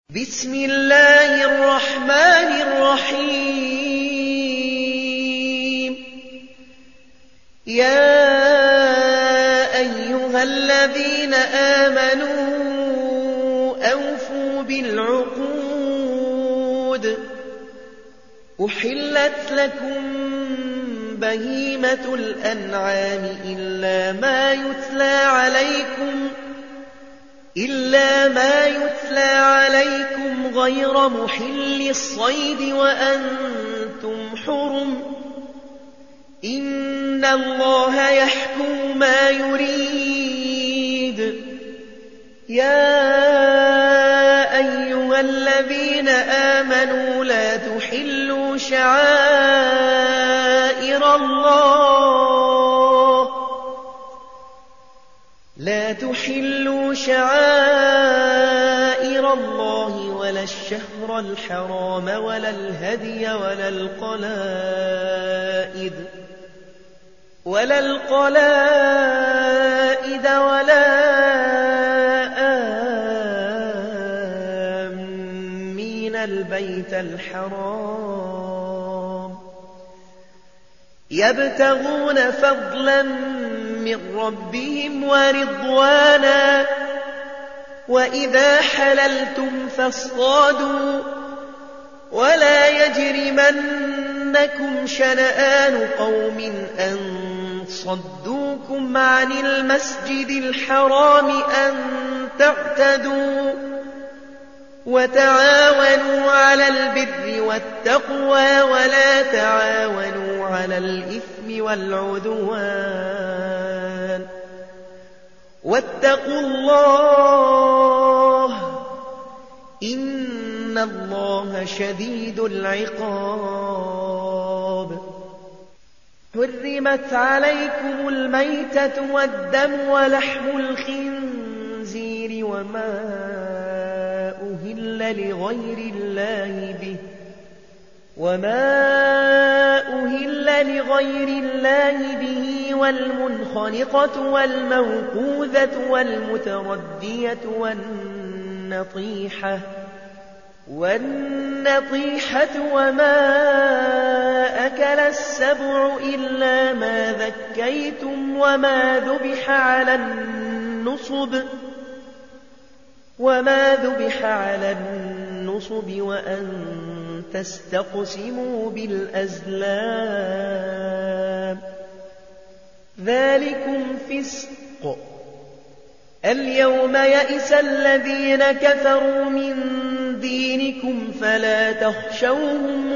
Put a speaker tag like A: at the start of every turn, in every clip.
A: بسم الله الرحمن الرحيم يا أيها الذين آمنوا أوفوا بالعقود أحلت لكم بهيمة الأنعام إلا ما يتلى عليكم غير محل الصيد وأنتم حرم إن الله يحكم ما يريد يا أيها الذين آمنوا لا تحلوا شعائر الله ولا الشهر الحرام ولا الهدي ولا القلائد ولا آمين البيت الحرام يبتغون فضلا من ربهم ورضوانا وإذا حللتم فاصطادوا ولا يجرمنكم شنآن قوم أن صدوكم عن المسجد الحرام أن تعتدوا وتعاونوا على البر والتقوى ولا تعاونوا على الإثم والعدوان واتقوا الله إن الله شديد العقاب حرمت عليكم الميتة والدم ولحم الخنزير وما أهل لغير الله به والمنخنقة والموقوذة والمتردية والنطيحة وما أكل السبع إلا ما ذكيتم وما ذبح على النصب وأن تستقسموا بالأزلام ذلكم فسق اليوم يئس الذين كفروا من دينكم فلا تخشوهم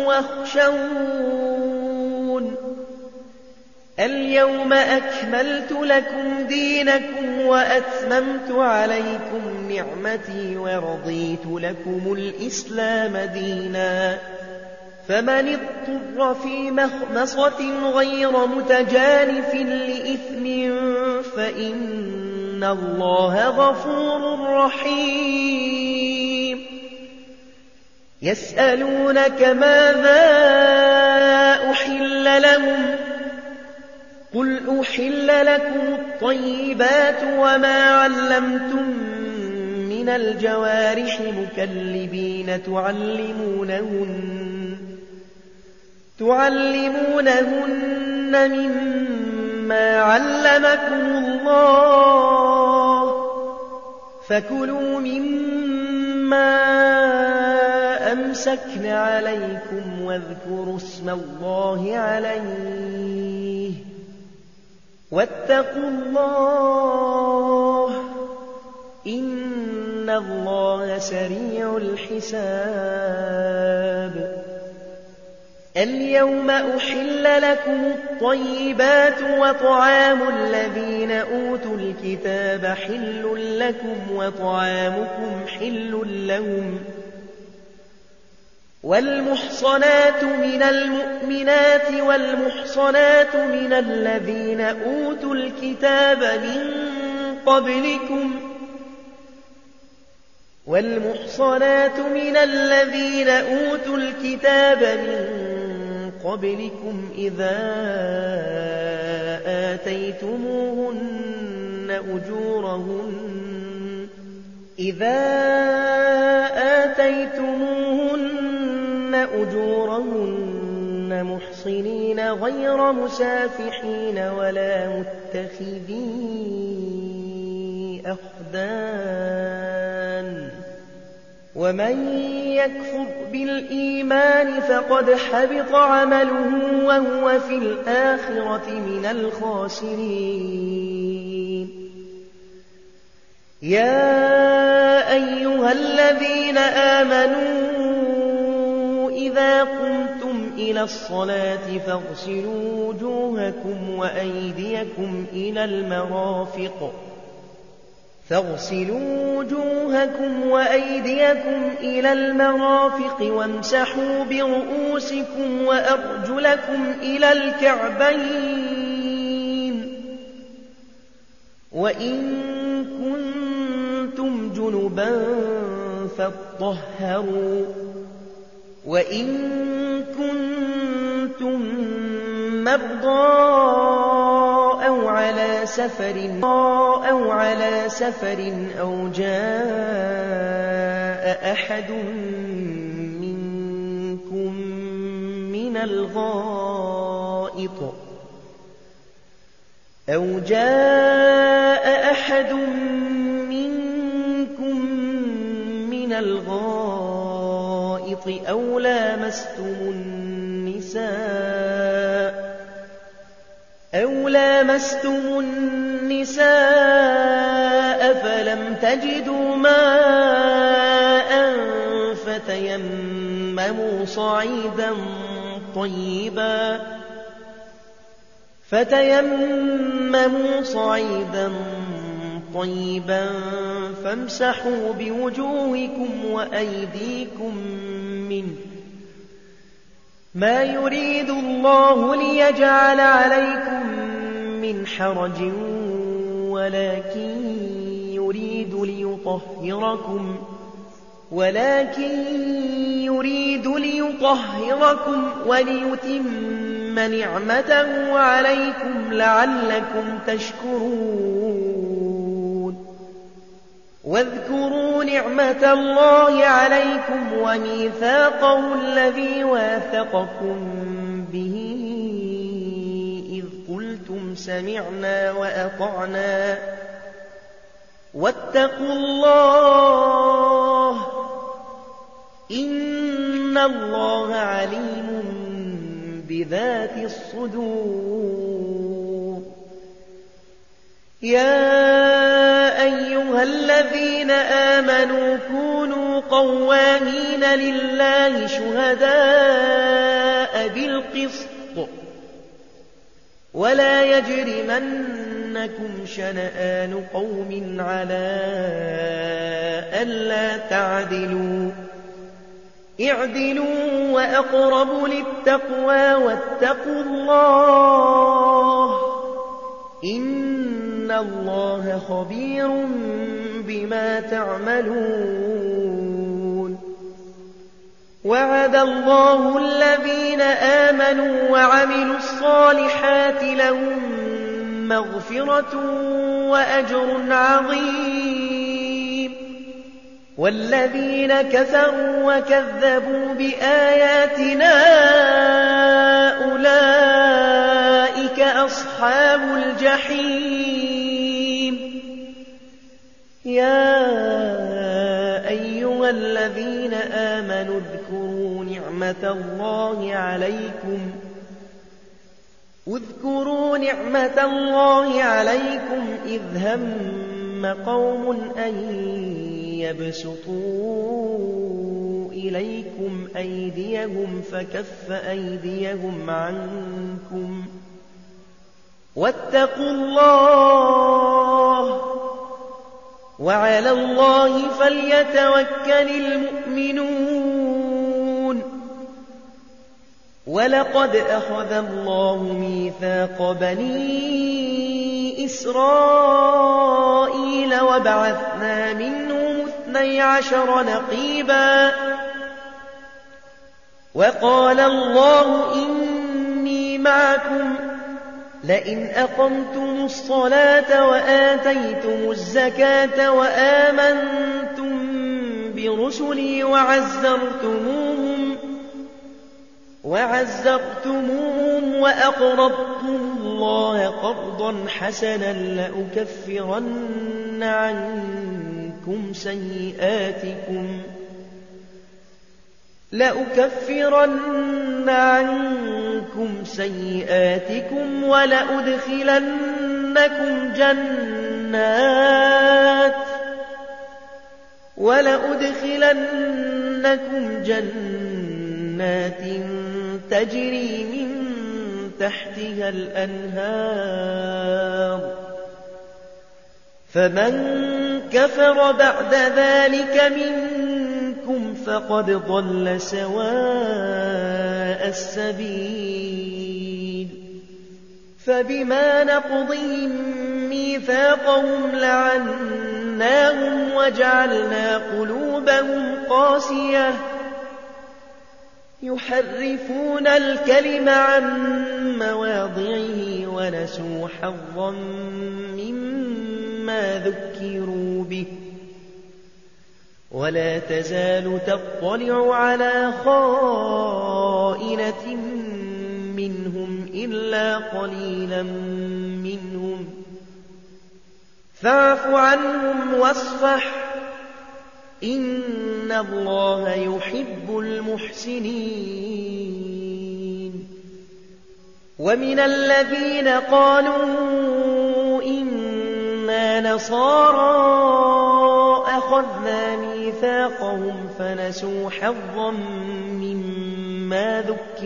A: واخشون اليوم أكملت لكم دينكم وأتممت عليكم نعمتي ورضيت لكم الإسلام دينا فمن اضطر في مخمصة غير متجانف لإثم فإن الله غفور رحيم يسألونك ماذا أحل لهم قل أحل لكم الطيبات وما علمتم من الجوارح مكلبين تعلمونهن مما علمكم الله فكلوا مما أمسكن عليكم واذكروا اسم الله عليه واتقوا الله إن الله سريع الحساب اليوم أحل لكم الطيبات وطعام الذين أوتوا الكتاب حل لكم وطعامكم حل لهم والمحصنات من المؤمنات والمحصنات من الذين أوتوا الكتاب من قبلكم إذا آتيتموهن أجورهن إذا آتيتموهن أجورهن محصنين غير مسافحين ولا متخذي أخدان ومن يكفر بالإيمان فقد حبط عمله وهو في الآخرة من الخاسرين يا أيها الذين آمنوا إذا قمتم إلى الصلاة فاغسلوا وجوهكم وأيديكم إلى المرافق وامسحوا برؤوسكم وأرجلكم إلى الكعبين وإن كنتم جنبا فاطهروا وإن كنتم مرضى أو على سفر أو جاء أحد منكم من الغائط أو لامستم النساء فلم تجدوا ماء فتيمموا صعيدا طيبا فامسحوا بوجوهكم وأيديكم منه ما يريد الله ليجعل عليكم من حرج ولكن يريد ليطهركم وليتم نعمته عليكم لعلكم تشكرون واذكروا نعمة الله عليكم وميثاقه الذي واثقكم به إذ قلتم سمعنا وأطعنا واتقوا الله إن الله عليم بذات الصدور يا أيها الذين آمنوا كونوا قوامين لله شهداء بالقسط ولا يجرمنكم شنآن قوم على ألا تعدلوا اعدلوا وأقرب للتقوى واتقوا الله إن الله خبير بما تعملون وعد الله الذين آمنوا وعملوا الصالحات لهم مغفرة وأجر عظيم والذين كفروا وكذبوا بآياتنا أولئك أصحاب الجحيم يا أيها الذين آمنوا اذكروا نعمة الله عليكم إذ هم قوم أن يبسطوا إليكم أيديهم فكف أيديهم عنكم واتقوا الله وعلى الله فليتوكل المؤمنون ولقد أخذ الله ميثاق بني إسرائيل وبعثنا منهم 12 نقيبا وقال الله إني معكم لئن أقمتم الصلاة وآتيتم الزكاة وآمنتم برسلي وعزرتموهم وأقرضتم الله قرضا حسنا لأكفرن عنكم سيئاتكم ولأدخلنكم جنات تجري من تحتها الأنهار فمن كفر بعد ذلك منكم فقد ضل سواء السبيل فبما نقضهم ميثاقهم لعناهم وجعلنا قلوبهم قاسية يحرفون الكلم عن مواضعه ونسوا حظا مما ذكروا به ولا تزال تطلع على خائنة منهم إلا قليلا منهم فاعف عنهم واصفح إن الله يحب المحسنين ومن الذين قالوا إنا نصارى أخذنا ميثاقهم فنسوا حظا مما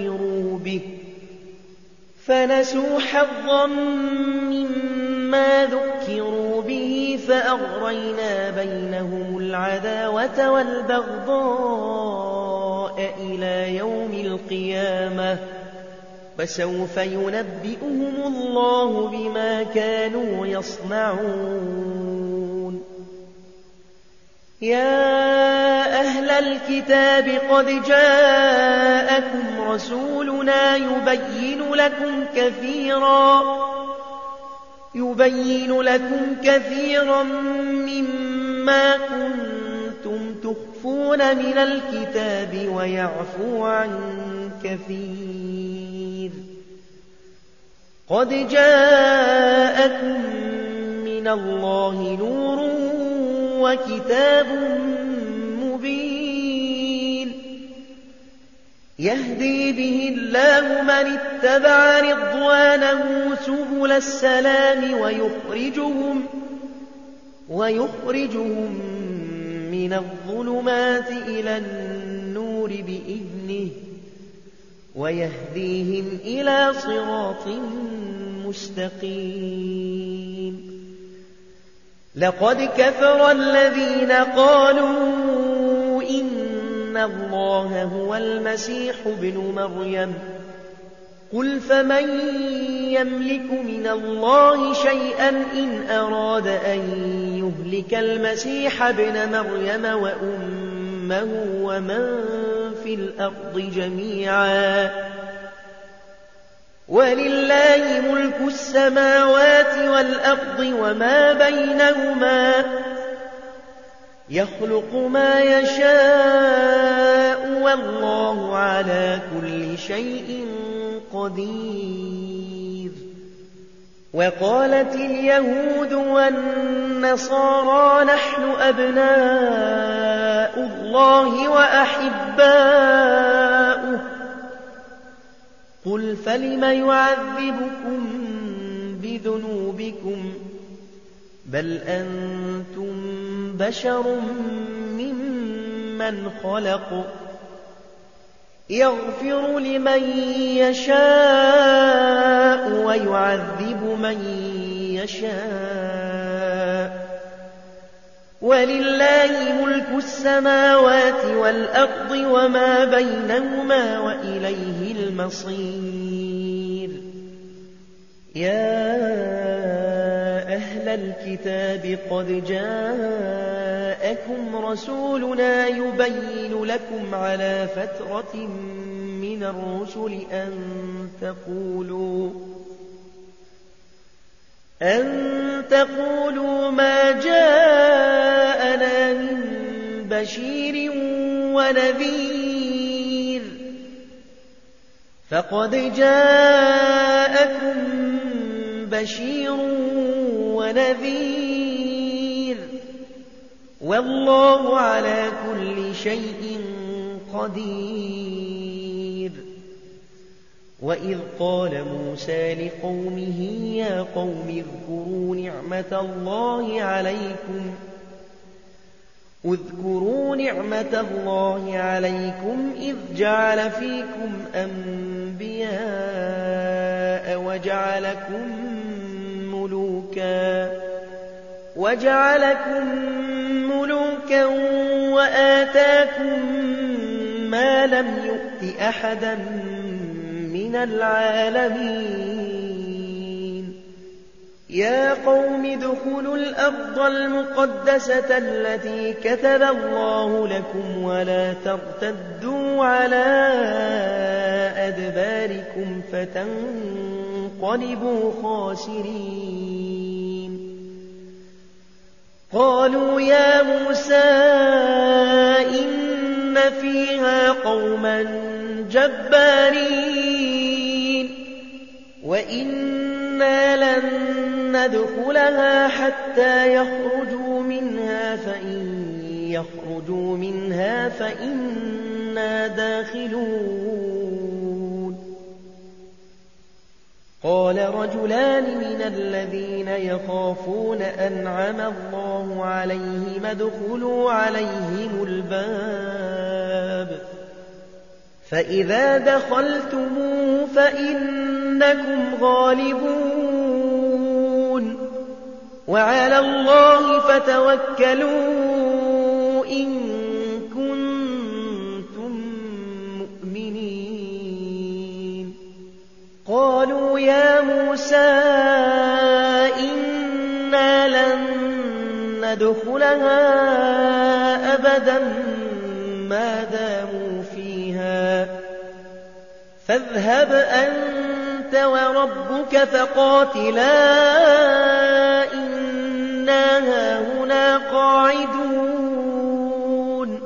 A: ذكروا به فأغرينا بينهم العداوة والبغضاء إلى يوم القيامة وسوف ينبئهم الله بما كانوا يصنعون يا أهل الكتاب قد جاءكم رسولنا يبين لكم كثيرا مما كنتم تخفون من الكتاب ويعفو عن كثير قد جاءكم من الله نور وكتاب مبين يهدي به الله من اتبع رضوانه سبل السلام ويخرجهم من الظلمات إلى النور بإذنه ويهديهم إلى صراط مستقيم لقد كفر الذين قالوا إن الله هو المسيح ابن مريم قل فمن يملك من الله شيئا إن أراد أن يهلك المسيح ابن مريم وأمه ومن في الأرض جميعا ولله ملك السماوات والأرض وما بينهما يخلق ما يشاء والله على كل شيء قدير وقالت اليهود والنصارى نحن أبناء الله وأحباؤه قل فلم يعذبكم بذنوبكم بل أنتم بشر ممن خلق يغفر لمن يشاء ويعذب من يشاء ولله ملك السماوات والأرض وما بينهما وإليه المصير يا أهل الكتاب قد جاءكم رسولنا يبين لكم على فترة من الرسل أن تقولوا ما جاءنا من بشير ونذير فقد جاءكم بشير ونذير والله على كل شيء قدير. وإذ قال موسى لقومه يا قوم اذكروا نعمة الله عليكم إذ جعل فيكم أنبياء وجعلكم ملوكا وآتاكم ما لم يؤت أحدا من العالمين. يا قوم ادخلوا الأرض المقدسة التي كتب الله لكم ولا ترتدوا على أدباركم فتنقلبوا خاسرين. قالوا يا موسى إن فيها قوما جبارين وإنا لن ندخلها حتى يخرجوا منها فإنا داخلون. قال رجلان من الذين يخافون أنعم الله عليهم ادخلوا عليهم الباب فإذا دخلتموه فإنكم غالبون وعلى الله فتوكلوا إن كنتم مؤمنين. قالوا يا موسى إنا لن ندخلها أبدا ما داموا فيها فاذهب أنت وربك فقاتلا إنا هاهنا قاعدون.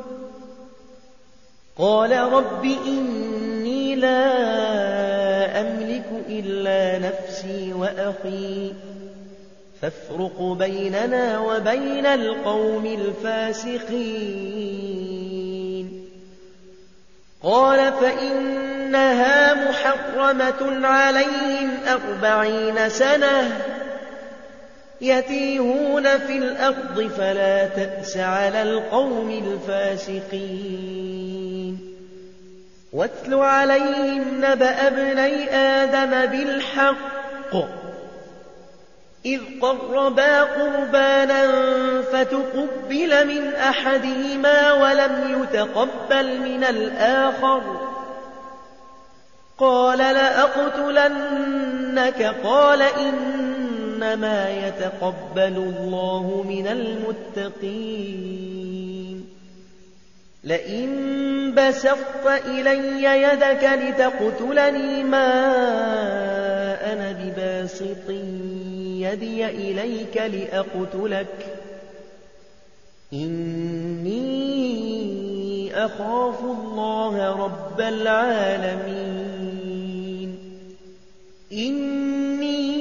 A: قال رب إني لا أملك إلا نفسي وأخي فافرق بيننا وبين القوم الفاسقين. قال فإنها محرمة عليهم 40 سنة يتيهون في الأرض فلا تأس على القوم الفاسقين. واتل عليهم نبأ ابني آدم بالحق إذ قربا قربانا فتقبل من أحدهما ولم يتقبل من الآخر قال لأقتلنك قال إنما يتقبل الله من المتقين. لئن بسطت إلي يدك لتقتلني ما أنا بباسط يدي إليك لأقتلك إني أخاف الله رب العالمين. إني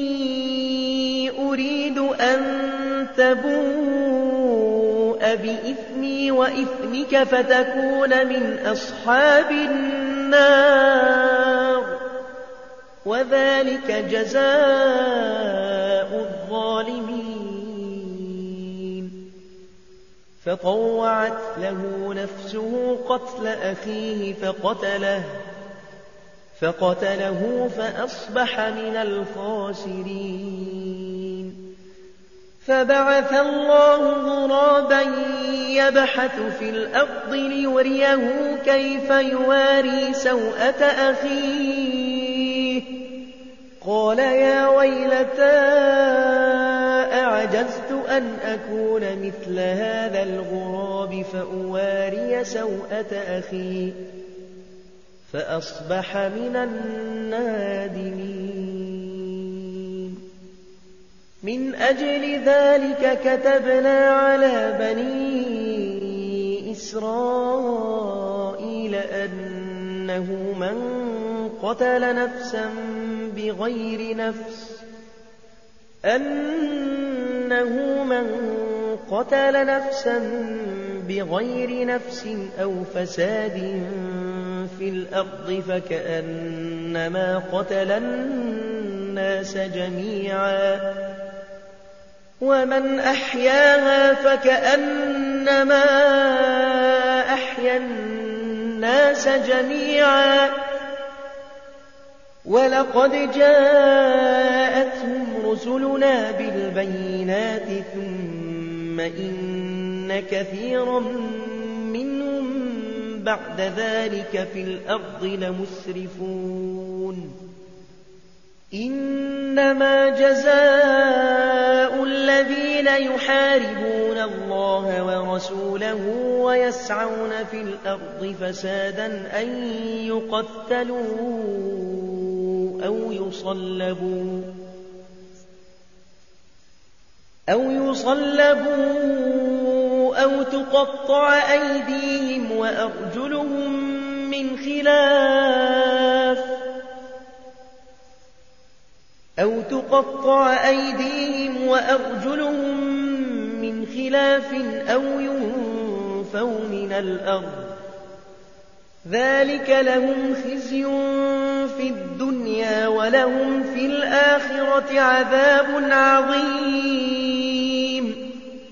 A: أريد أن تبوء بإثمي وإثمك فتكون من أصحاب النار وذلك جزاء الظالمين. فطوعت له نفسه قتل أخيه فقتله فأصبح من الخاسرين. فبعث الله غرابا يبحث في الأرض ليريه كيف يواري سوءة أخيه قال يا ويلتى أعجزت أن أكون مثل هذا الغراب فأواري سوءة أخي فأصبح من النادمين. من أجل ذلك كتبنا على بني إسرائيل أنه من قتل نفسا بغير نفس أو فساد في الأرض فكأنما قتل الناس جميعا ومن أحياها فكأنما أحيا الناس جميعا ولقد جاءتهم رسلنا بالبينات ثم إن كثيرا منهم بعد ذلك في الأرض لمسرفون إنما جزاء الذين يحاربون الله ورسوله ويسعون في الأرض فسادا أن يقتلوا أو يصلبوا أو تقطع أيديهم وأرجلهم من خلاف أو ينفوا من الأرض ذلك لهم خزي في الدنيا ولهم في الآخرة عذاب عظيم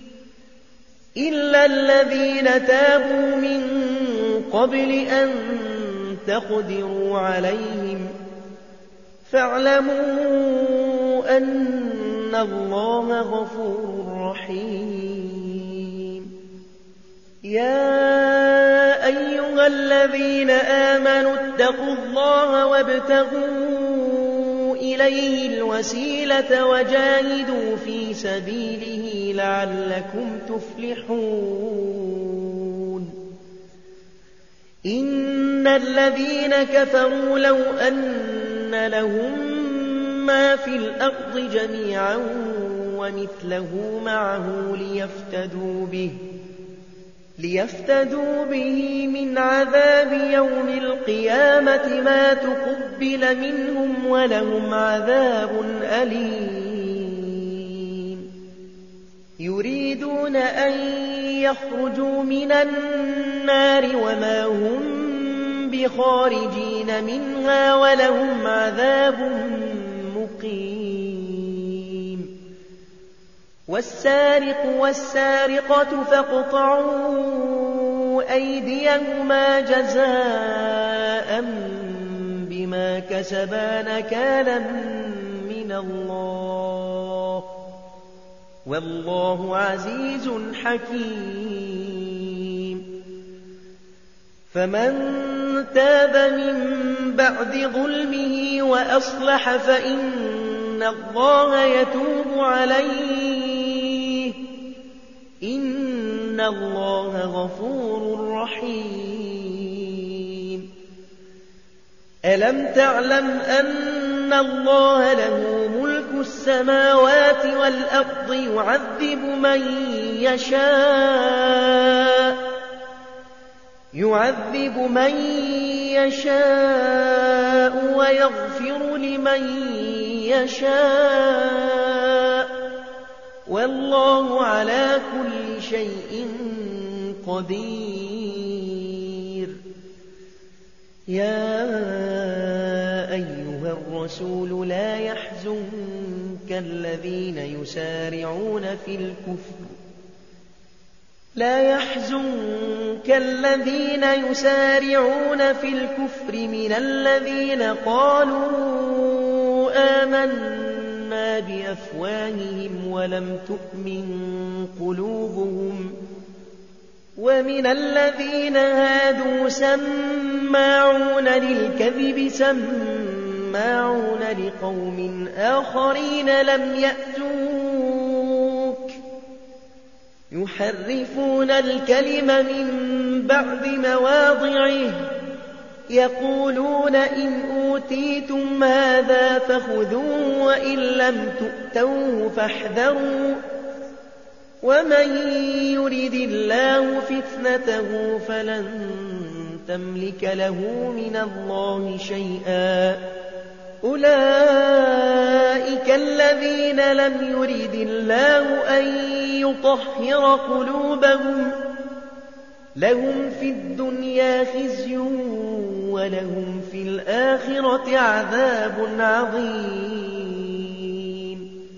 A: إلا الذين تابوا من قبل أن تقدروا عليهم فاعلموا أن الله غفور رحيم يا أيها الذين آمنوا اتقوا الله وابتغوا إليه الوسيلة وجاهدوا في سبيله لعلكم تفلحون إن الذين كفروا لو أن لهم ما في الأرض جميعا ومثله معه ليفتدوا به من عذاب يوم القيامة ما تقبل منهم ولهم عذاب أليم يريدون أن يخرجوا من النار وما هم بخارجين منها ولهم عذاب مقيم والسارق والسارقة فاقطعوا أيديهما جزاء بما كسبا نكالا من الله والله عزيز حكيم فمن تاب من بعد ظلمه وأصلح فإن الله يتوب عليه إن الله غفور رحيم ألم تعلم أن الله له ملك السماوات والأرض يعذب من يشاء ويغفر لمن يشاء والله على كل شيء قدير يا أيها الرسول لا يحزنك الذين يسارعون في الكفر من الذين قالوا آمنا بأفواههم ولم تؤمن قلوبهم ومن الذين هادوا سماعون للكذب سماعون لقوم آخرين لم يأتوك يحرفون الكلم من بعد مواضعه يقولون إن أوتيتم هذا فخذوه وإن لم تؤتوه فاحذروا ومن يرد الله فتنته فلن تملك له من الله شيئا أولئك الذين لم يرد الله أن يطهر قلوبهم لهم في الدنيا خزي ولهم في الآخرة عذاب عظيم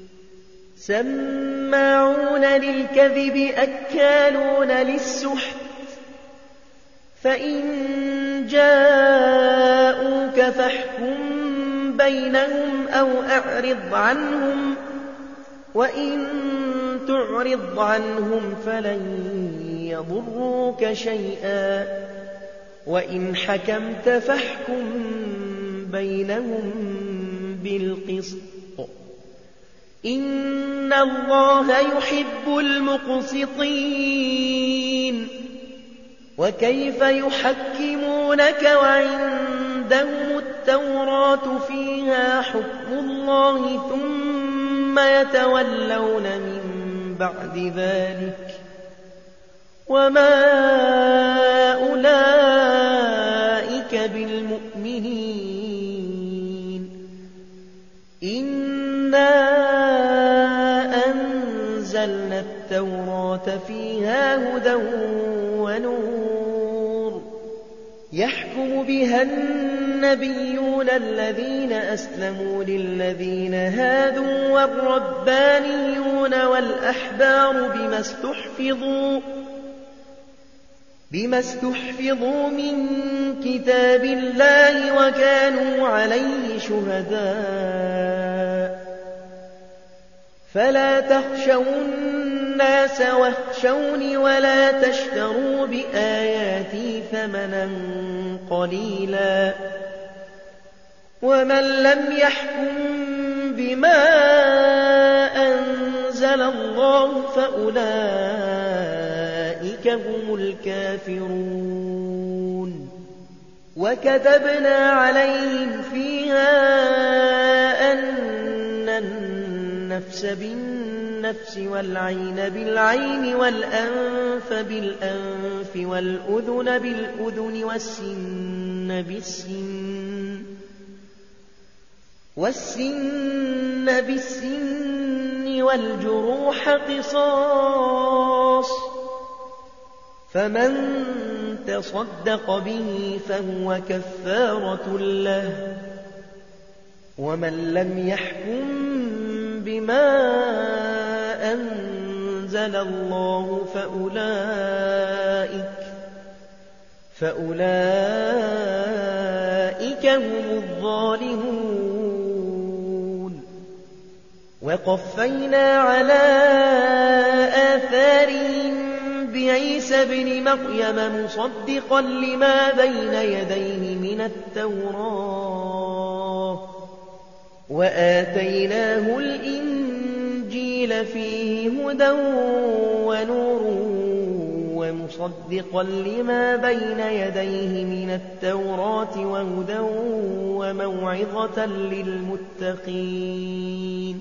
A: سماعون للكذب أكالون للسحت فإن جاءوك فاحكم بينهم أو أعرض عنهم وإن تعرض عنهم فلن يضروك شيئا وإن حكمت فاحكم بينهم بالقسط إن الله يحب المقسطين وكيف يحكمونك وعندهم التوراة فيها حكم الله ثم يتولون من بعد ذلك وما أولئك بالمؤمنين إنا أنزلنا التوراة فيها هدى ونور يحكم بها النبيون الذين أسلموا للذين هادوا والربانيون والأحبار بما استحفظوا من كتاب الله وكانوا عليه شهداء فلا تخشوا الناس واخشوني ولا تشتروا بآياتي ثمنا قليلا ومن لم يحكم بما أنزل الله فأولئك هم الكافرون وكتبنا عليهم فيها أن النفس بالنفس والعين بالعين والأنف بالأنف والأذن بالأذن والسن بالسن والجروح قصاص فمن تصدق به فهو كفارة له ومن لم يحكم بما أنزل الله فأولئك هم الظالمون وقفينا على آثارهم بعيسى ابن مريم مصدقا لما بين يديه من التوراة وآتيناه الإنجيل فيه هدى ونور ومصدقا لما بين يديه من التوراة وهدى وموعظة للمتقين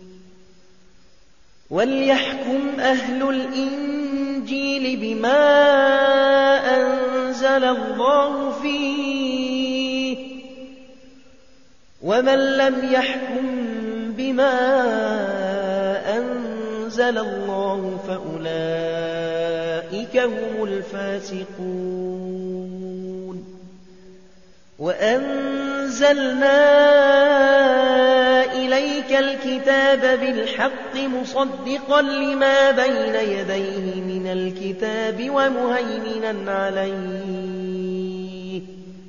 A: وليحكم أهل الإنجيل بما أنزل الله فيه ومن لم يحكم بما أنزل الله فأولئك هم الفاسقون وأنزلنا إليك الكتاب بالحق مصدقا لما بين يديه من الكتاب ومهيمنا عليه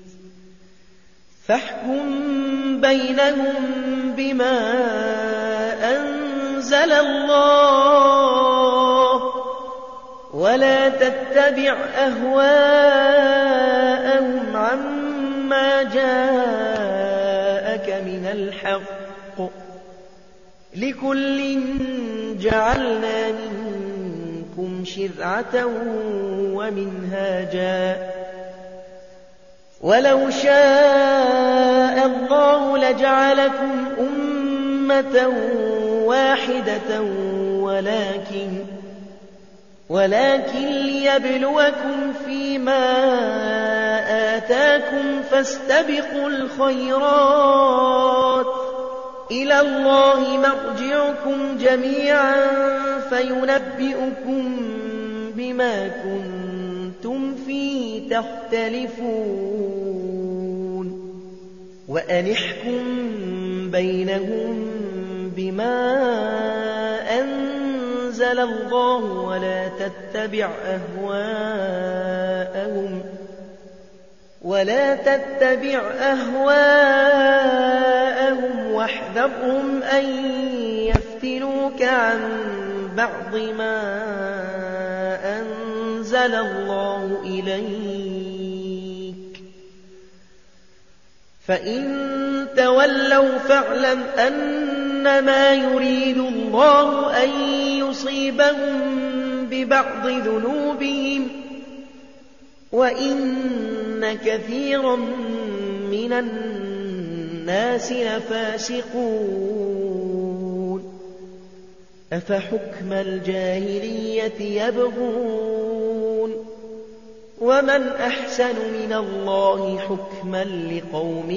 A: فاحكم بينهم بما أنزل الله ولا تتبع أهواءهم عما جاءك من الحق لكل جعلنا منكم شرعة ومنهاجا ولو شاء الله لجعلكم أمة واحدة ولكن ليبلوكم فيما آتاكم فاستبقوا الخيرات إلى الله مرجعكم جميعا فينبئكم بما كنتم فيه تختلفون وأن احكم بينهم بما أنزل الله ولا تتبع أهواءهم واحذرهم أن يفتنوك عن بعض ما أنزل الله إليك فإن تولوا فاعلم أنما يريد الله أن يصيبهم ببعض ذنوبهم وإن كثيرا من الناس لفاسقون أفحكم الجاهلية يبغون ومن أحسن من الله حكما لقوم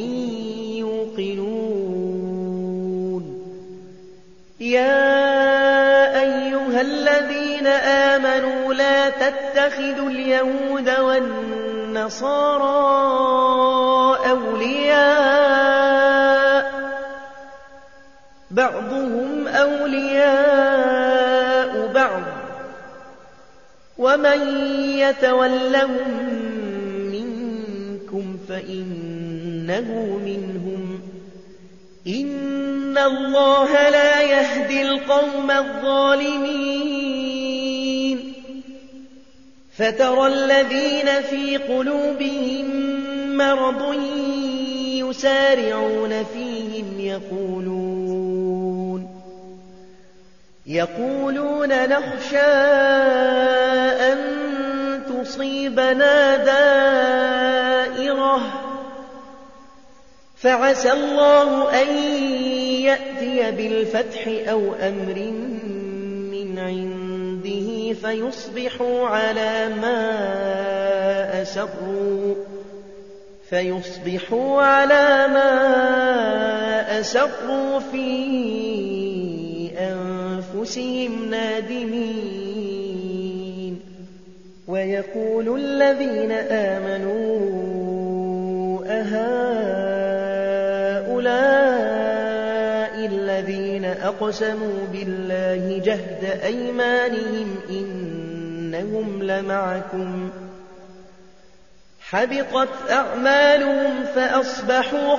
A: يوقنون يا أيها الذين آمنوا لا تتخذوا اليهود والنصارى أولياء بعضهم أولياء بعض ومن يتولهم منكم فإنه منهم إن الله لا يهدي القوم الظالمين فترى الذين في قلوبهم مرض يسارعون فيهم يقولون نخشى أن تصيبنا دائرة فعسى الله أن يأتي بالفتح أو أمر من عنده فيصبحوا على ما أسروا في أنفسهم نادمين ويقول الذين آمنوا أهؤلاء الذين أقسموا بالله جهد أيمانهم إنهم لمعكم حبطت أعمالهم فأصبحوا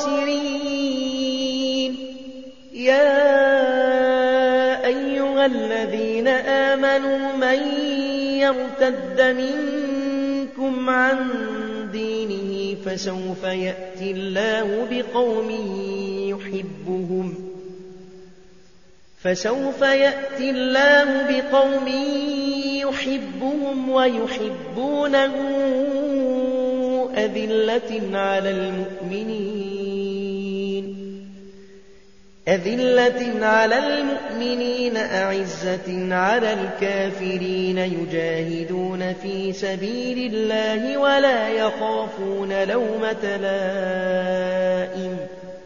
A: خاسرين يا أيها الذين آمنوا من يرتد منكم عن دينه فسوف يأتي الله بقوم يحبهم ويحبونه أذلة على المؤمنين أعزة على الكافرين يجاهدون في سبيل الله ولا يخافون لومة لائم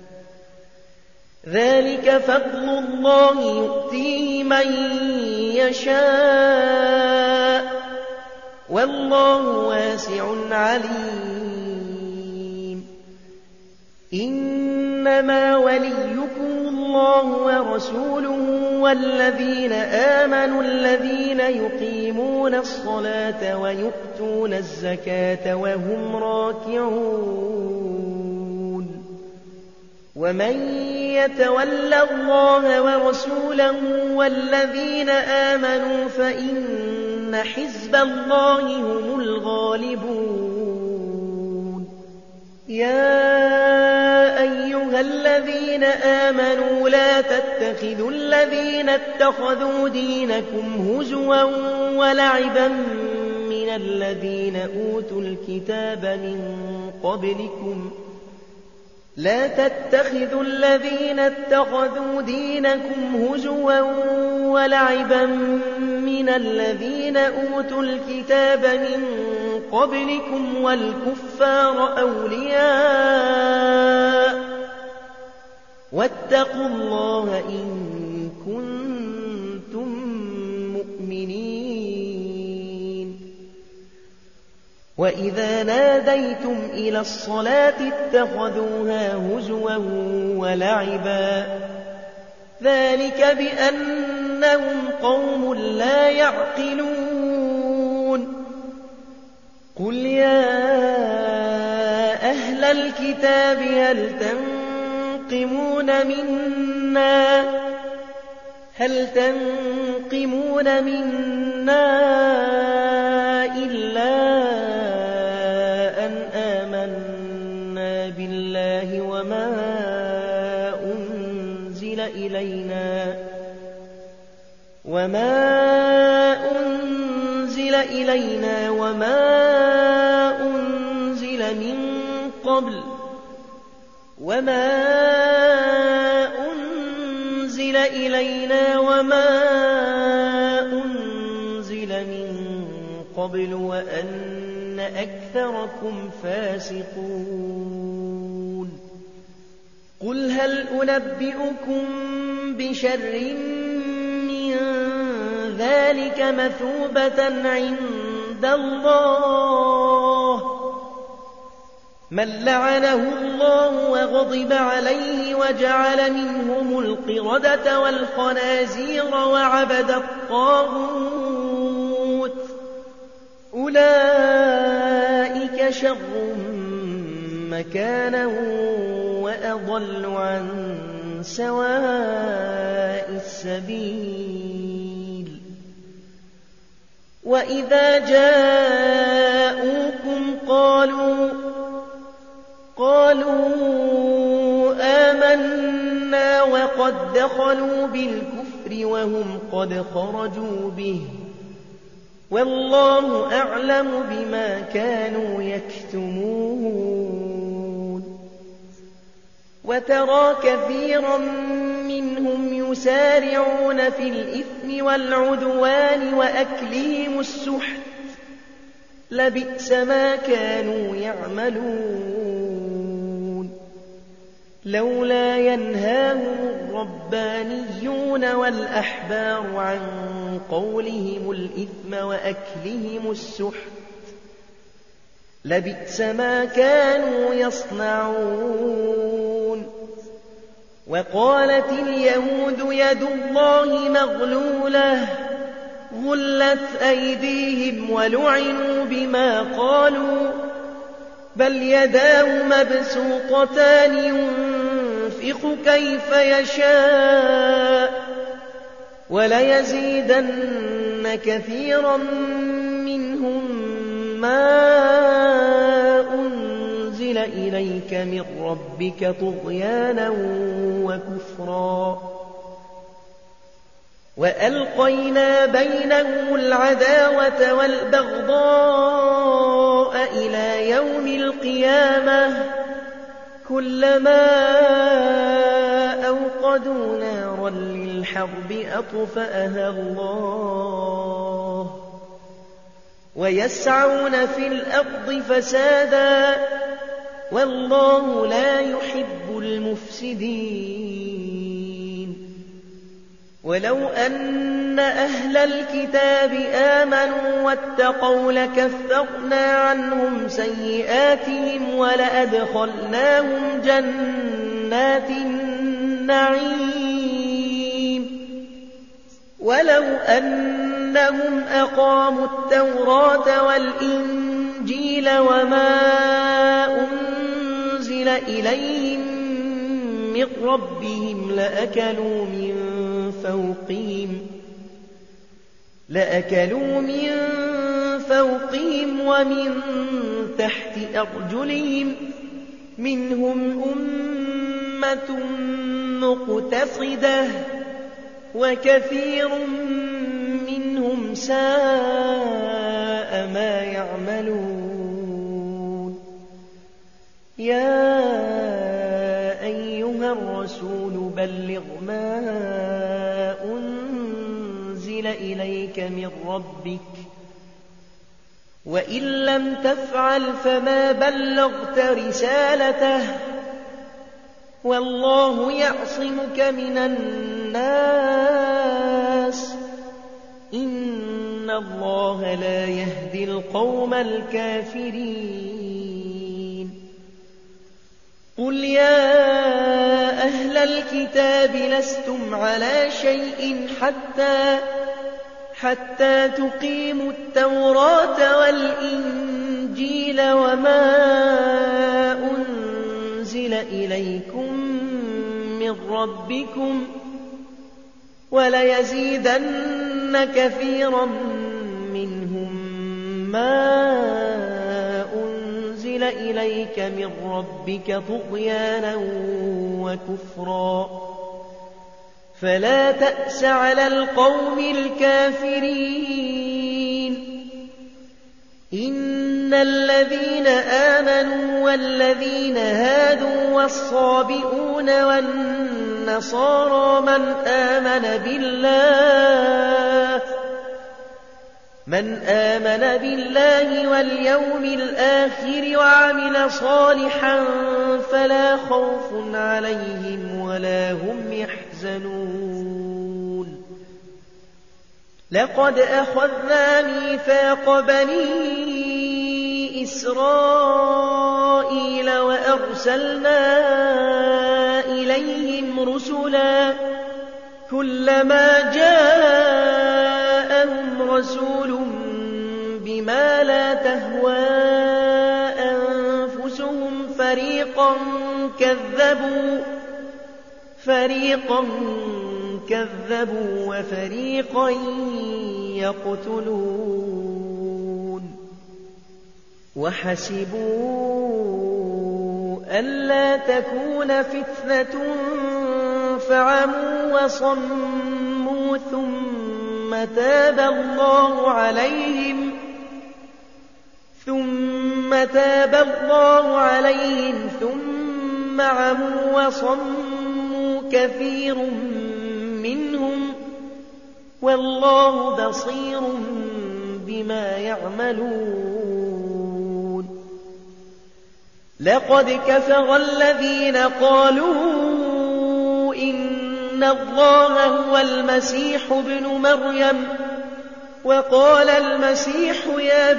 A: ذلك فضل الله يؤتيه من يشاء والله واسع عليم إنما وليكم الله ورسوله والذين آمنوا الذين يقيمون الصلاة ويؤتون الزكاة وهم راكعون ومن يتول الله ورسوله والذين آمنوا فإن حزب الله هم الغالبون يا أيها الذين آمنوا لا تتخذوا الذين اتخذوا دينكم هزوا ولعبا من الذين أوتوا الكتاب من قبلكم لا تتخذوا الذين اتخذوا دينكم هزوا ولعبا من الذين أوتوا الكتاب من قبلكم والكفار أولياء واتقوا الله إن كنتم مؤمنين. وإذا ناديتم إلى الصلاة اتخذوها هزوا ولعبا ذلك بأنهم قوم لا يعقلون. قل يا أهل الكتاب هل تنقمون منا إلا أن آمنا بالله وما أنزل إلينا وما أنزل من قبل وأن أكثركم فاسقون. قل هل أنبئكم بشر من ذلك مثوبة عند الله من لعنه الله وغضب عليه وجعل منهم القردة والخنازير وعبد الطاغوت أولئك شر مكانا وأضل عن سواء السبيل. وإذا جاءوكم قالوا آمنا وقد دخلوا بالكفر وهم قد خرجوا به والله أعلم بما كانوا يكتمون. وترى كثيرا منهم يسارعون في الإثم والعدوان وأكلهم السحت لبئس ما كانوا يعملون. لولا ينهاهم الربانيون والأحبار عن قولهم الإثم وأكلهم السحت لبئس ما كانوا يصنعون. وقالت اليهود يد الله مغلولة غلت أيديهم ولعنوا بما قالوا بل يداه مبسوطتان ينفق كيف يشاء وليزيدن كثيرا منهم ما أنزل إليك من ربك طغيانا وكفرا. وألقينا بينهم العداوة والبغضاء إلى يوم القيامة كلما أوقدوا نارا للحرب أطفأها الله ويسعون في الأرض فسادا والله لا يحب المفسدين. ولو أن أهل الكتاب آمنوا واتقوا لكفرنا عنهم سيئاتهم ولأدخلناهم جنات النعيم. ولو أنهم أقاموا التوراة والإنجيل وما أنزل إليهم من ربهم لأكلوا من فوقهم ومن تحت أرجلهم منهم أمة مقتصدة وكثير منهم ساء ما يا أيها الرسول بلغ ما أنزل إليك من ربك وإن لم تفعل فما بلغت رسالته والله يعصمك من الناس إن الله لا يهدي القوم الكافرين قل يا أهل الكتاب لستم على شيء حتى تقيموا التوراة والإنجيل وما أنزل إليكم من ربكم وليزيدن كثيرا منهم ما أنزل إليك من ربك طغيانا وكفرا فلا تأس على القوم الكافرين إن الذين آمنوا والذين هادوا والصابئون والنصارى من آمن بالله واليوم الآخر وعمل صالحا فلا خوف عليهم ولا هم يحزنون لقد أخذنا ميثاق بني إسرائيل وأرسلنا إليهم رسلا كلما جاءهم رسول بما لا تهوى أنفسهم فريقا كذبوا وفريقا يقتلون وحسبوا ألا تكون فتنة فعموا وصموا ثم تاب الله عليهم ثم عموا وصموا كثير منهم والله بصير بما يعملون لقد كفر الذين قالوا إن الله هو المسيح ابن مريم وقال المسيح يا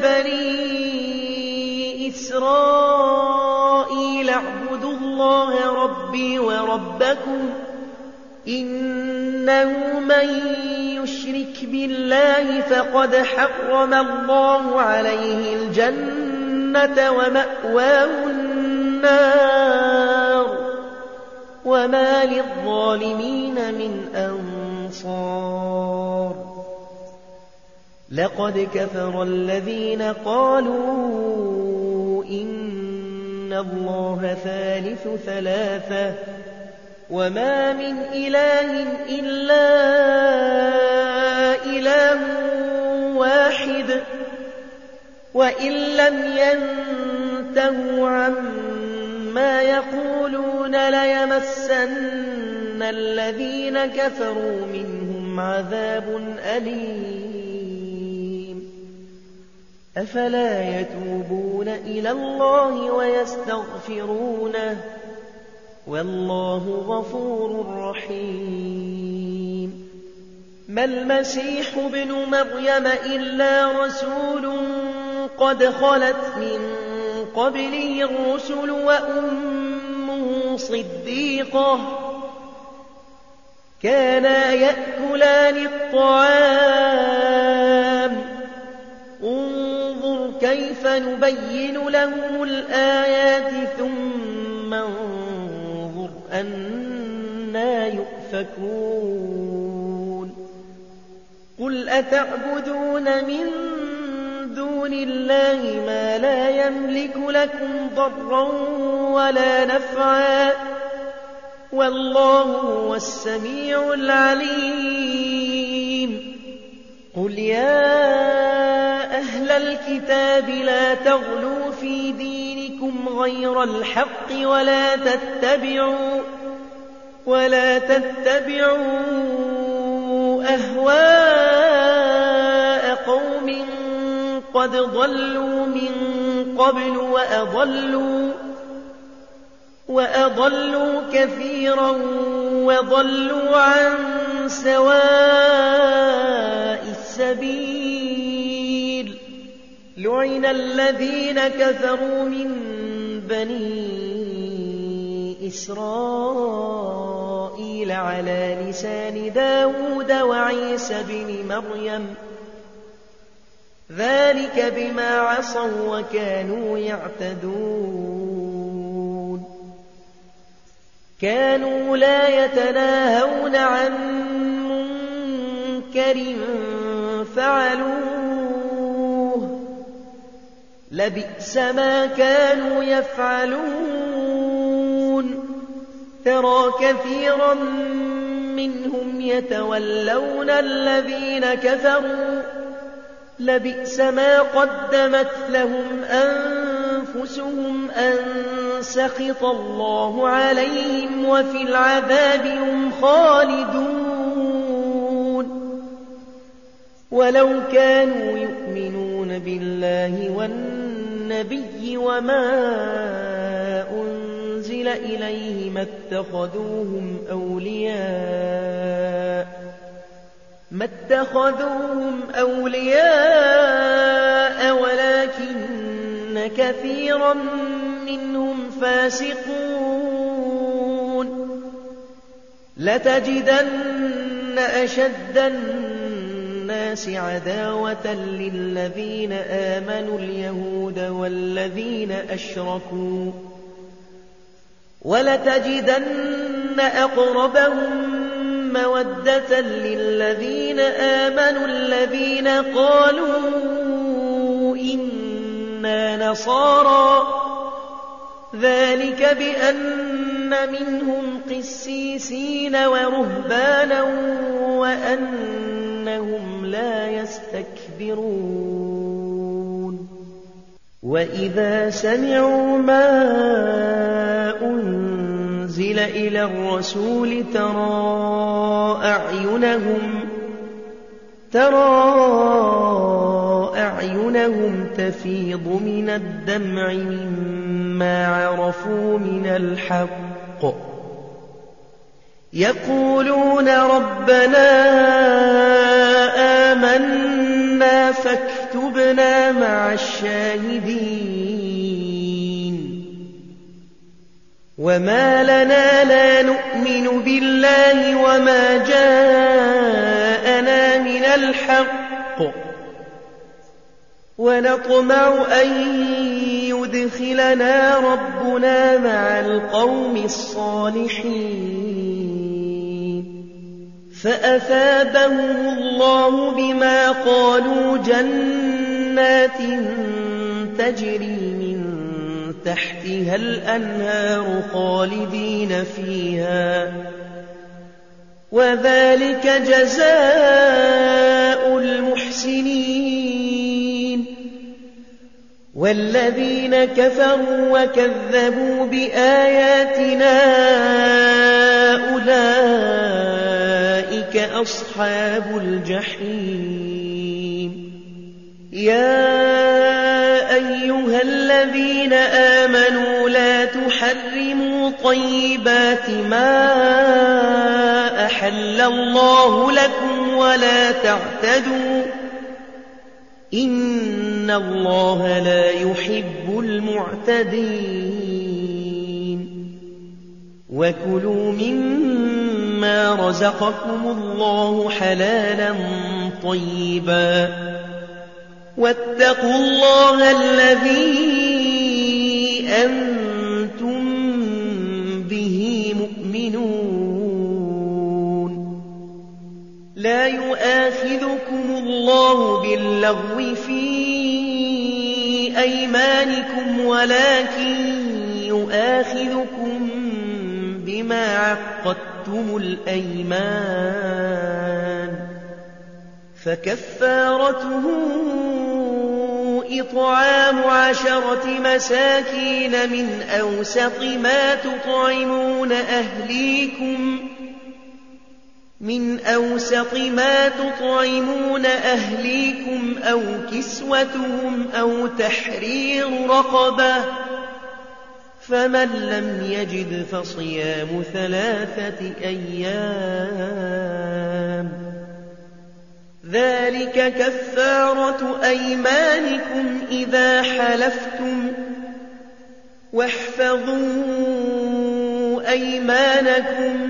A: بني إسرائيل اعبدوا الله ربي وربكم إنه من يشرك بالله فقد حرم الله عليه الجنة ومأواه النار وما للظالمين من أنصار لقد كفر الذين قالوا إن الله ثالث ثلاثة وما من إله إلا إله واحد وإن لم ينتهوا عما يقولون ليمسن الذين كفروا منهم عذاب أليم أفلا يتوبون إلى الله ويستغفرونه والله غفور رحيم ما المسيح ابن مريم إلا رسول قد خلت من قبله الرسل وأمه صديقة كانا يأكلان الطعام انظر كيف نبين لهم الآيات ثم انظر أنى يؤفكون قل أتعبدون من دون الله ما لا يملك لكم ضرا ولا نفعا والله هو السميع العليم قل يا أهل الكتاب لا تغلوا في دينكم غير الحق ولا تتبعوا أهواء قوم قد ضلوا من قبل وأضلوا كثيرا وضلوا عن سواء السبيل. لعن الذين كفروا من بني إسرائيل على لسان داود وعيسى بن مريم ذلك بما عصوا وكانوا يعتدون. كانوا لا يتناهون عن منكر فعلوه لبئس ما كانوا يفعلون. ترى كثيرا منهم يتولون الذين كفروا لبئس ما قدمت لهم أنفسهم أن سخط الله عليهم وفي العذاب هم خالدون. ولو كانوا يؤمنون بالله والنبي وما أنزل إليه ما اتخذوهم أولياء ولكن كثيرا منهم فاسقون. لتجدن أشد الناس عداوة للذين آمنوا اليهود والذين أشركوا ولتجدن أقربهم مودة للذين آمنوا الذين قالوا إنا نصارى ذلك بأن منهم قسيسين ورهبانا وأنهم لا يستكبرون. وإذا سمعوا ما أنزل إلى الرسول ترى أعينهم تفيض من الدمع مما عرفوا من الحق يقولون ربنا آمنا فاكتبنا مع الشاهدين. وما لنا لا نؤمن بالله وما جاءنا من الحق ونطمع أن يدخلنا ربنا مع القوم الصالحين. فأثابهم الله بما قالوا جنات تجري من تحتها الأنهار خالدين فيها وذلك جزاء المحسنين. والذين كفروا وكذبوا بآياتنا أولئك أصحاب الجحيم. يا أيها الذين آمنوا لا تحرموا طيبات ما أحل الله لكم ولا تعتدوا إن الله لا يحب المعتدين. وكلوا مما رزقكم الله حلالا طيبا واتقوا الله الذي أنتم به مؤمنون. لا يؤاخذكم الله باللغو في أيمانكم ولكن يؤاخذكم بما عقدتم الأيمان فكفارته إطعام 10 مساكين من أوسط ما تطعمون أهليكم أو كسوتهم أو تحرير رقبة، فمن لم يجد فصيام 3 أيام، ذلك كفارة أيمانكم إذا حلفتم، واحفظوا أيمانكم،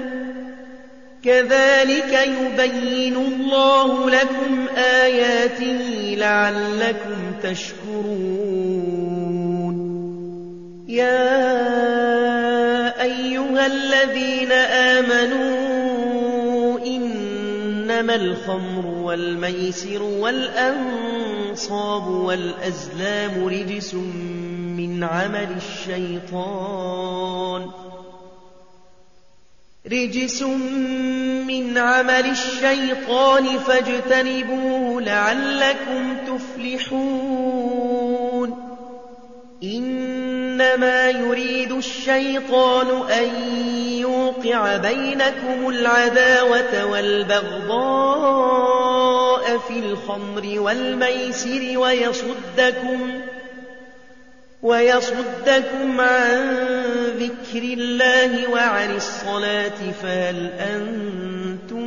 A: كذلك يبين الله لكم آياته لعلكم تشكرون. يا أيها الذين آمنوا إنما الخمر والميسر والأنصاب والأزلام رجس من عمل الشيطان فاجتنبوه لعلكم تفلحون. إنما يريد الشيطان أن يوقع بينكم العداوة والبغضاء في الخمر والميسر ويصدكم عن ذكر الله وعن الصلاة، فهل أنتم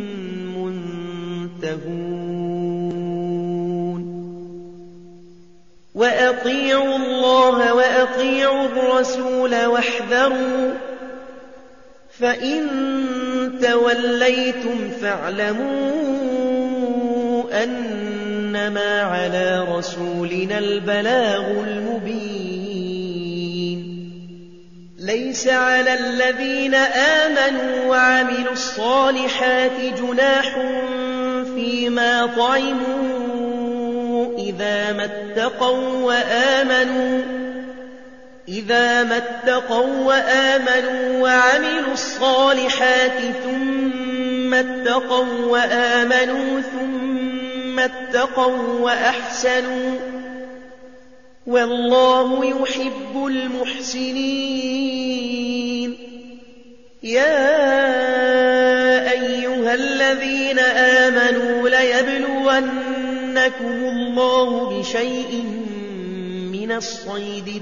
A: منتهون؟ وأطيعوا الله وأطيعوا الرسول واحذروا، فإن توليتم فاعلموا أنما على رسولنا البلاغ المبين. ليس على الذين آمنوا وعملوا الصالحات جناح فيما طعموا إذا ما اتقوا وآمنوا وعملوا الصالحات ثم اتقوا وأحسنوا، والله يحب المحسنين. يا أيها الذين آمنوا ليبلونكم الله بشيء من الصيد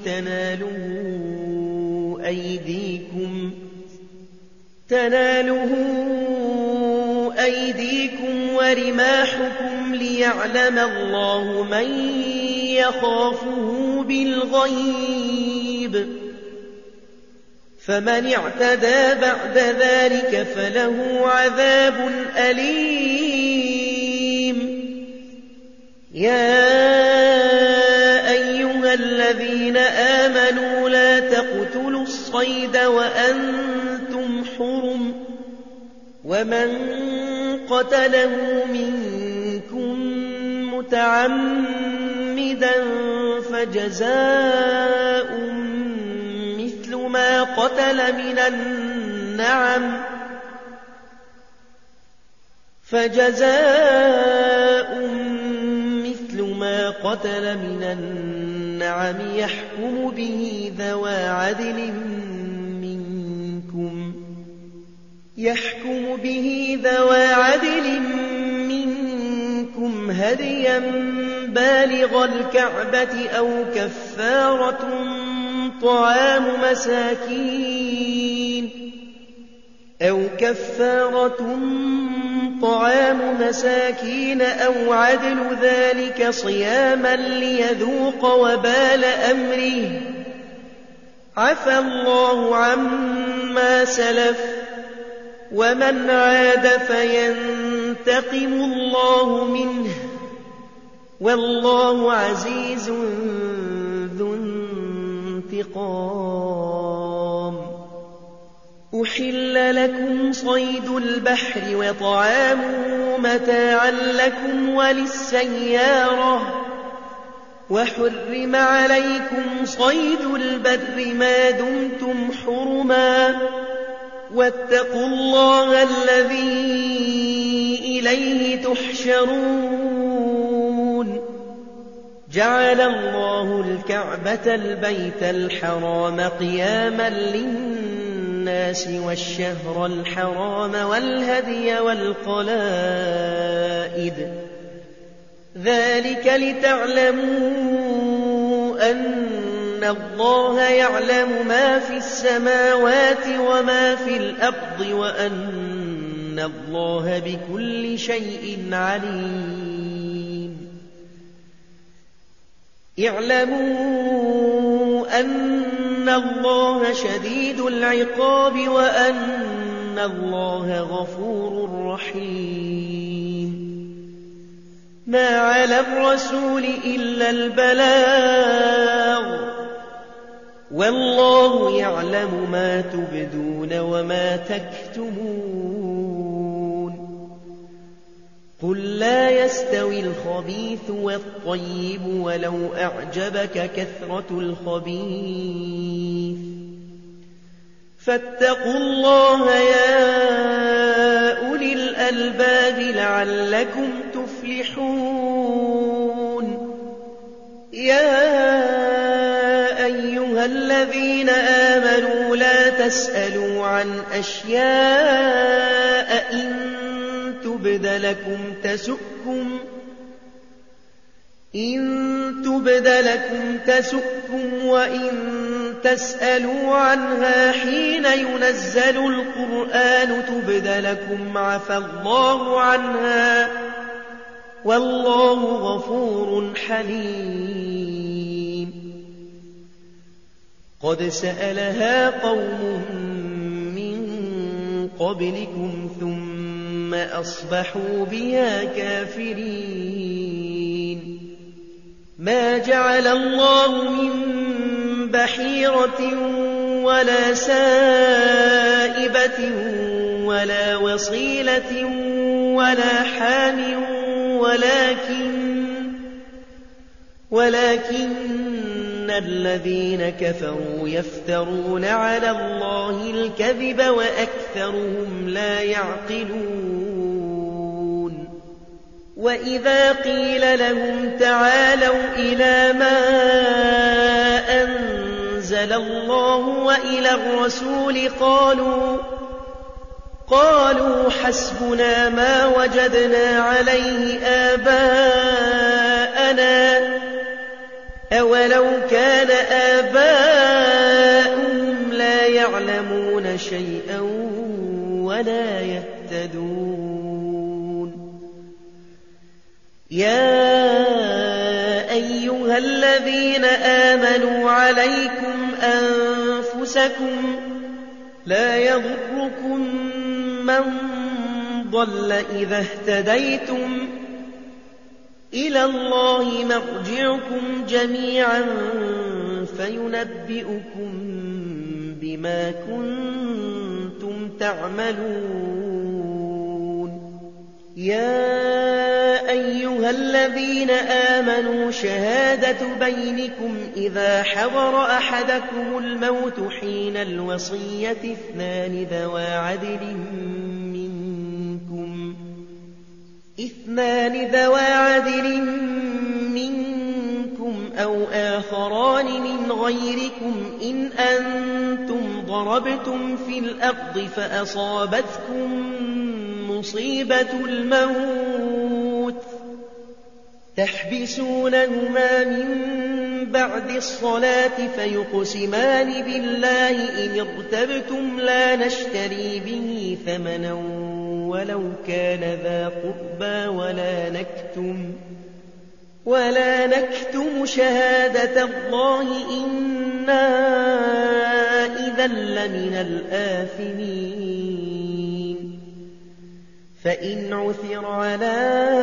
A: تناله أيديكم ورماحكم ليعلم الله من يخافه بالغيب، فمن اعتدى بعد ذلك فله عذاب أليم. يا أيها الذين آمنوا لا تقتلوا الصيد وأنتم حرم، ومن قتله منكم متعمدا فجزاء مثل ما قتل من النعم يحكم به ذوى عدل منكم هديا بالغ الكعبة أو كفارة طعام مساكين أو عدل ذلك صياما ليذوق وبال أمره، عفى الله عما سلف، ومن عاد فينتقم الله منه، والله عزيز ذو انتقام. أحل لكم صيد البحر وطعامه متاعا لكم وللسيارة، وحرم عليكم صيد البر ما دمتم حرما، واتقوا الله الذي إليه تحشرون. جعل الله الكعبة البيت الحرام قياما للناس والشهر الحرام والهدي والقلائد ذلك لتعلموا أن الله يعلم ما في السماوات وما في الأرض وأن الله بكل شيء عليم اعلموا أن الله شديد العقاب وأن الله غفور رحيم ما على الرسول إلا البلاغ والله يعلم ما تبدون وما تكتمون قل لا يستوي الخبيث والطيب ولو أعجبك كثرة الخبيث فاتقوا الله يا أولي الألباب لعلكم تفلحون يا أيها الذين آمنوا لا تسألوا عن أشياء إن تبد لكم تسؤكم وإن تسألوا عنها حين ينزل القرآن تبد لكم عفى الله عنها والله غفور حليم قد سألها قوم من قبلكم ثم أصبحوا بها كافرين ما جعل الله من بحيرة ولا سائبة ولا وصيلة ولا حام ولكن الذين كفروا يفترون على الله الكذب وأكثرهم لا يعقلون وإذا قيل لهم تعالوا إلى ما أنزل الله وإلى الرسول قالوا حسبنا ما وجدنا عليه آباءنا أولو كان آباؤهم لا يعلمون شيئا ولا يهتدون يا أيها الذين آمنوا عليكم أنفسكم لا يضركم من ضل إذا اهتديتم إلى الله مرجعكم جميعا فينبئكم بما كنتم تعملون يا أيها الذين آمنوا شهادة بينكم إذا حضر أحدكم الموت حين الوصية اثنان ذوى عدل منكم أو آخران من غيركم إن أنتم ضربتم في الأرض فأصابتكم مصيبة الموت تحبسونهما من بعد الصلاة فيقسمان بالله إن ارتبتم لا نشتري به ثمنا ولو كان ذا قربى ولا نكتم شهادة الله إنا إذا لمن الآثمين فإن عثر على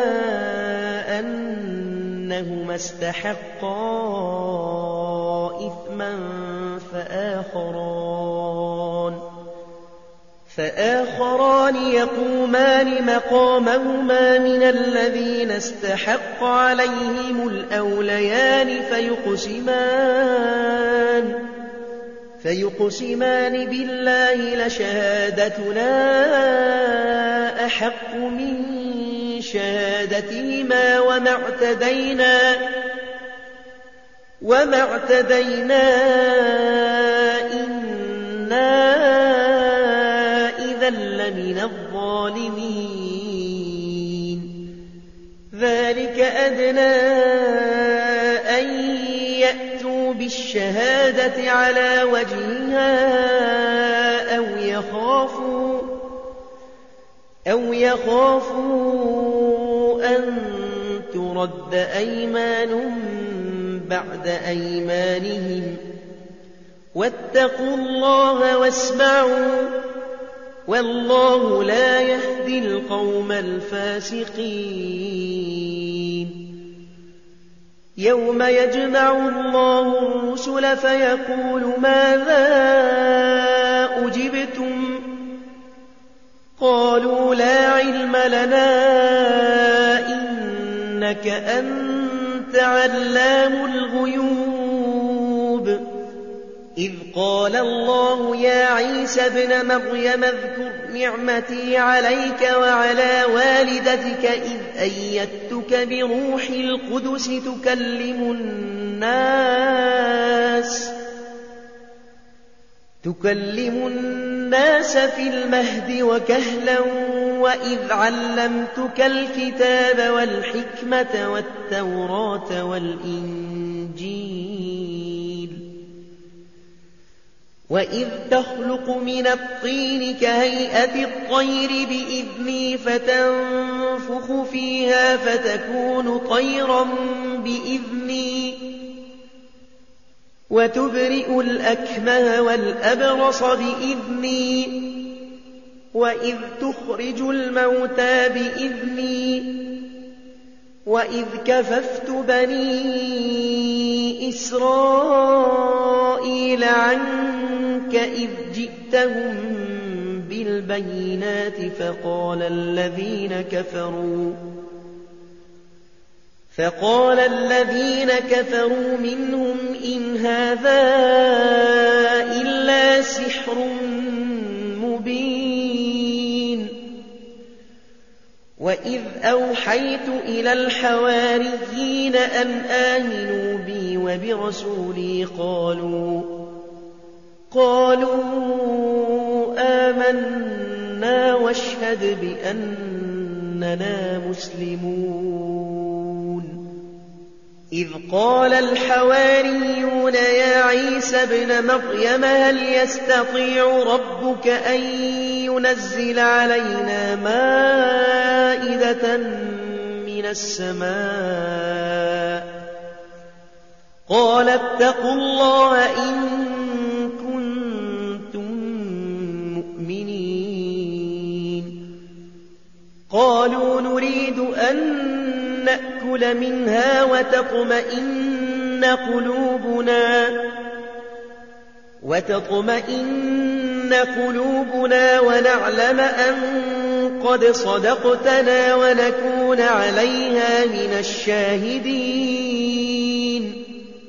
A: أنهما استحقا إثما فآخران يقومان مقامهما من الذين استحق عليهم الأوليان فيقسمان بالله لشهادتنا أحق من شهادتهما وما اعتدينا إنا إذا لمن الظالمين ذلك أدنى أن يأتوا بالشهادة على وجهها أو يخافوا أن ترد أيمان بعد أيمانهم واتقوا الله واسمعوا والله لا يهدي القوم الفاسقين يوم يجمع الله الرسل فيقول ماذا أجبتم قالوا لا علم لنا إنك أنت علام الغيوب إذ قال الله يا عيسى ابن مريم اذكر نعمتي عليك وعلى والدتك إذ أيدتك بروح القدس تكلم الناس في المهد وكهلا وإذ علمتك الكتاب والحكمة والتوراة والإنجيل وإذ تخلق من الطين كهيئة الطير بإذني فتنفخ فيها فتكون طيرا بإذني وتبرئ الأكمه والأبرص بإذني وإذ تخرج الموتى بإذني وإذ كففت بني إسرائيل عنك إذ جئتهم بالبينات فقال الذين كفروا منهم إن هذا إلا سحر مبين وإذ أوحيت إلى الحواريين أن آمنوا بي وبرسولي قالوا آمنا واشهد بأننا مسلمون إذ قال الحواريون يا عيسى ابن مريم هل يستطيع ربك أن ينزل علينا مائدة من السماء قال اتقوا الله إن كنتم مؤمنين قالوا نريد أن نأكل منها وتطمئن قلوبنا ونعلم أن قد صدقتنا ونكون عليها من الشاهدين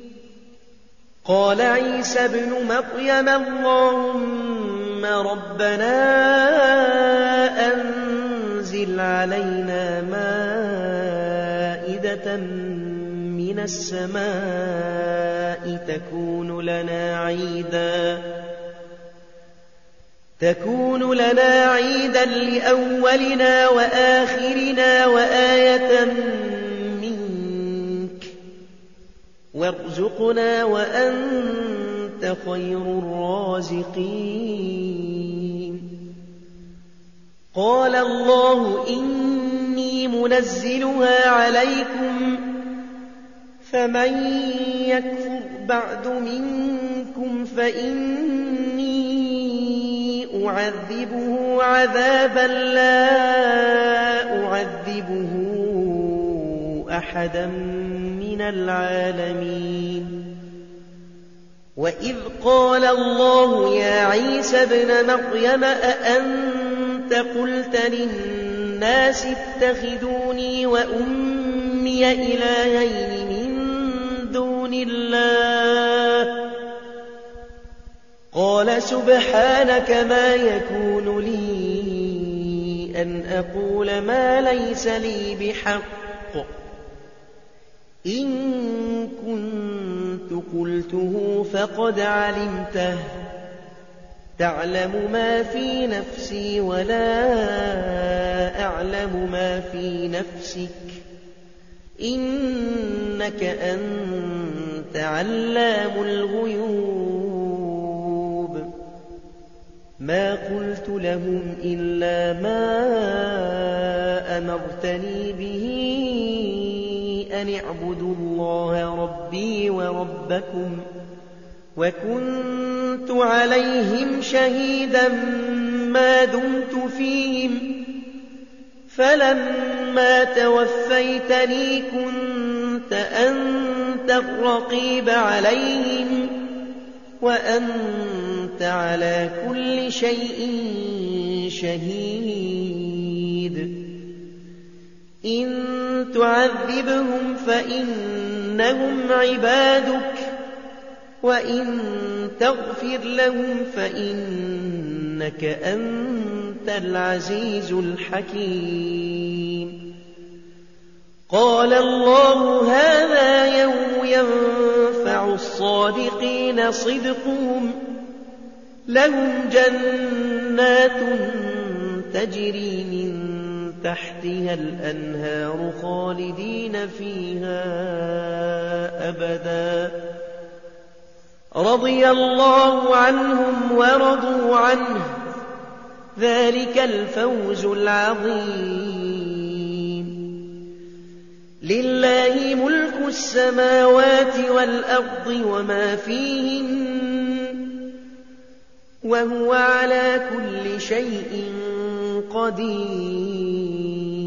A: قال عيسى ابن مريم اللهم ربنا أنزل علينا مائدة من السماء تكون لنا عيدا لأولنا وآخرنا وآية منك وارزقنا وأنت خير الرازقين قال الله إني منزلها عليكم فمن يكفر بعد منكم فإني أعذبه عذابا لا أعذبه أحدا من العالمين وإذ قال الله يا عيسى ابن مريم أأنت قلت للناس اتخذوني وأمي إلهين من دون الله قال سبحانك ما يكون لي أن أقول ما ليس لي بحق إن كنت كنت قلته فقد علمته تعلم ما في نفسي ولا أعلم ما في نفسك إنك أنت علام الغيوب ما قلت لهم إلا ما أمرتني به أن اعبدوا الله ربي وربكم وكنت عليهم شهيدا ما دمت فيهم فلما توفيتني كنت أنت الرقيب عليهم وأنت على كل شيء شهيد إن تعذبهم فإنهم عبادك وإن تغفر لهم فإنك أنت العزيز الحكيم قال الله هذا يوم ينفع الصادقين صدقهم لهم جنات تجري من تحتها الأنهار خالدين فيها أبدا رضي الله عنهم ورضوا عنه ذلك الفوز العظيم لله ملك السماوات والأرض وما فيهن وهو على كل شيء قدير